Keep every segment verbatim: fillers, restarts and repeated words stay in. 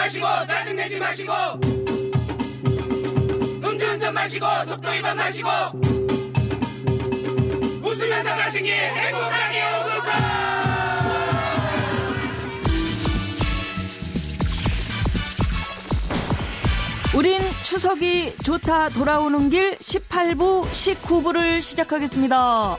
마시고 짜증내지 마시고 음주운전 마시고 속도 위반 마시고 웃으면서 가시기 행복하게 오소서. 우린 추석이 좋다 돌아오는 길 십팔 부 십구 부를 시작하겠습니다.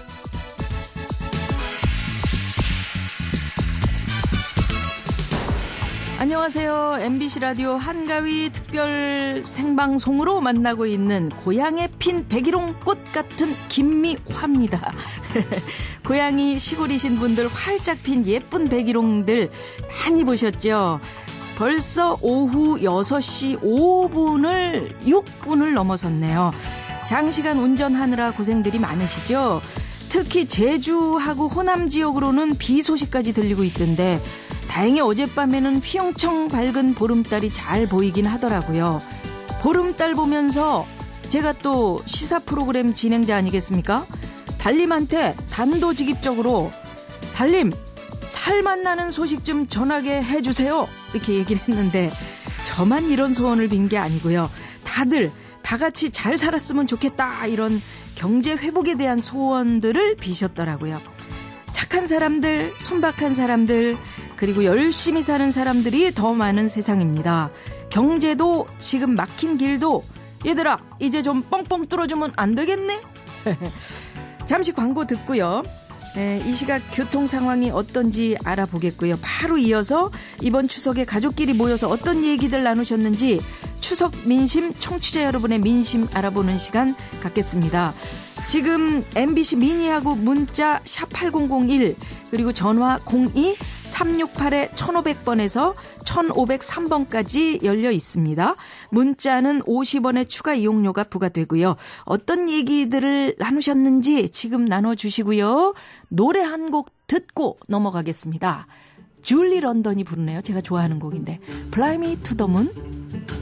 안녕하세요. 엠비씨 라디오 한가위 특별 생방송으로 만나고 있는 고향에 핀 백일홍꽃 같은 김미화입니다. 고향이 시골이신 분들 활짝 핀 예쁜 백일홍들 많이 보셨죠? 벌써 오후 여섯 시 오 분을 육 분을 넘어섰네요. 장시간 운전하느라 고생들이 많으시죠? 특히 제주하고 호남 지역으로는 비 소식까지 들리고 있던데 다행히 어젯밤에는 휘영청 밝은 보름달이 잘 보이긴 하더라고요. 보름달 보면서 제가 또 시사 프로그램 진행자 아니겠습니까? 달님한테 단도직입적으로 달님 살맛 나는 소식 좀 전하게 해주세요 이렇게 얘기를 했는데 저만 이런 소원을 빈 게 아니고요. 다들 다 같이 잘 살았으면 좋겠다 이런 경제 회복에 대한 소원들을 비셨더라고요. 착한 사람들, 순박한 사람들, 그리고 열심히 사는 사람들이 더 많은 세상입니다. 경제도 지금 막힌 길도 얘들아 이제 좀 뻥뻥 뚫어주면 안 되겠네? 잠시 광고 듣고요. 네, 이 시각 교통 상황이 어떤지 알아보겠고요. 바로 이어서 이번 추석에 가족끼리 모여서 어떤 얘기들 나누셨는지 추석 민심 청취자 여러분의 민심 알아보는 시간 갖겠습니다. 지금 엠비씨 미니하고 문자 샵 팔공공일 그리고 전화 공이 삼육팔 천오백 번에서 천오백삼 번까지 열려 있습니다. 문자는 오십 원의 추가 이용료가 부과되고요. 어떤 얘기들을 나누셨는지 지금 나눠주시고요. 노래 한 곡 듣고 넘어가겠습니다. 줄리 런던이 부르네요. 제가 좋아하는 곡인데 Fly Me to the Moon.